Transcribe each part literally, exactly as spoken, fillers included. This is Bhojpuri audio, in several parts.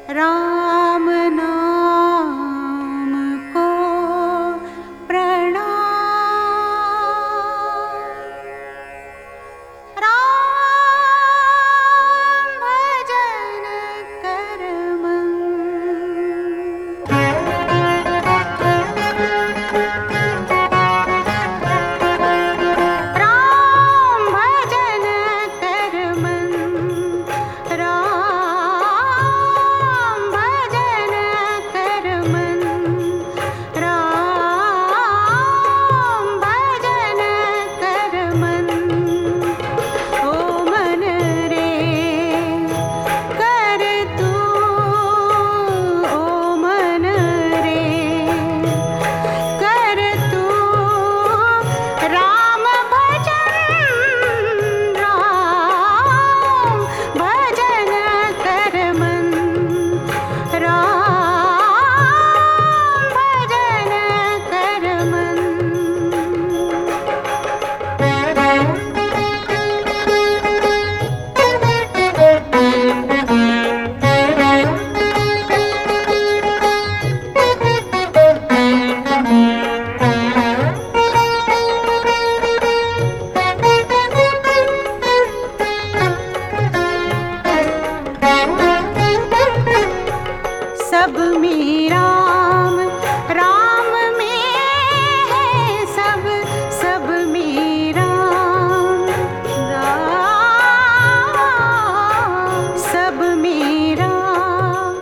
राम नाम को प्रणाम। राम भजन कर मन। राम भजन कर मन। राम भजन कर मन। राम भजन कर मन। ओ मन रे कर तू, ओ मन रे कर तू राम भजन। राम भजन कर मन। राम भजन कर मन। सब में राम, राम में है सब, सब में राम, राम सब में राम,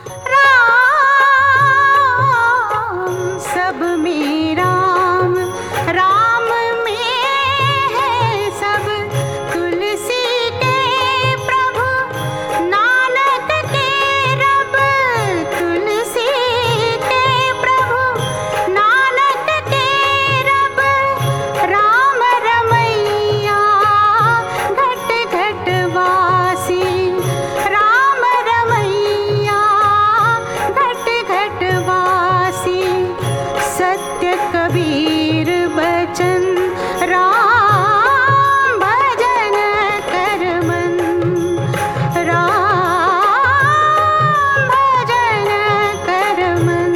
राम सब में राम, राम में है सब। तुलसी के प्रभु नानक के रब, तुलसी के प्रभु नानक के रब। राम रमैया घट घट वासी, राम रमैया घट घट वासी। सत्य कबीर बचन राम भजन कर मन। राम भजन कर मन।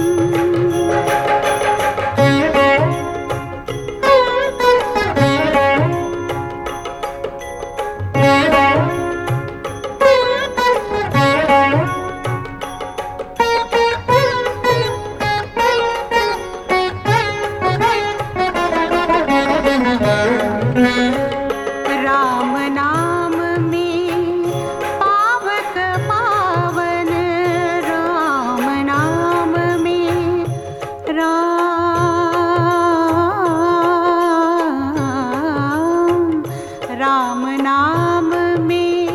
राम नाम में पावक पावन, राम नाम में राम, राम नाम में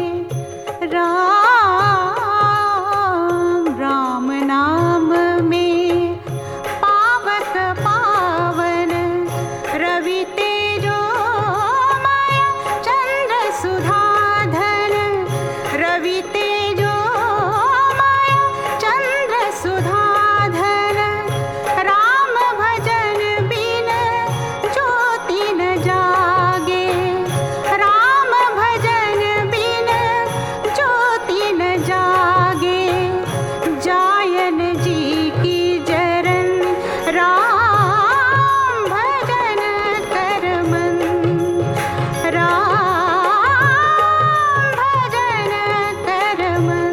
राम, राम नाम में पावक पावन। रवि तेजो माया चंद्र सुधाधन, रवि तेजो माया चंद्र सुधाधन। राम भजन बिन ज्योति न जागे, राम भजन बिन ज्योति न जागे। जायन जी की जरन राम भजन कर मन। राम भजन कर मन।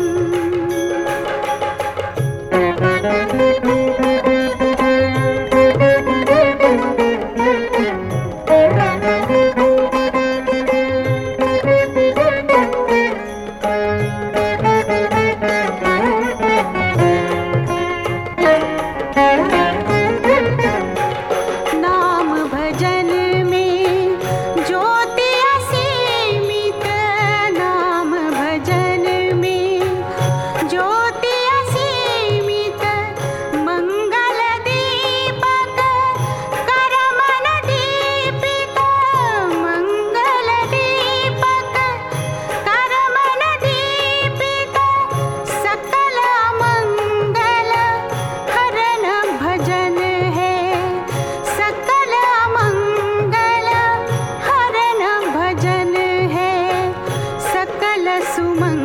नाम भजन में ज्योति असीमित, नाम भजन में ज्योति असीमित। मंगल दीपक कर मन दीपित, मंगल दीपक कर मन दीपित। सकल मंगल हरन भजन है, सकल मंगल हरन भजन है। सकल सुमंगल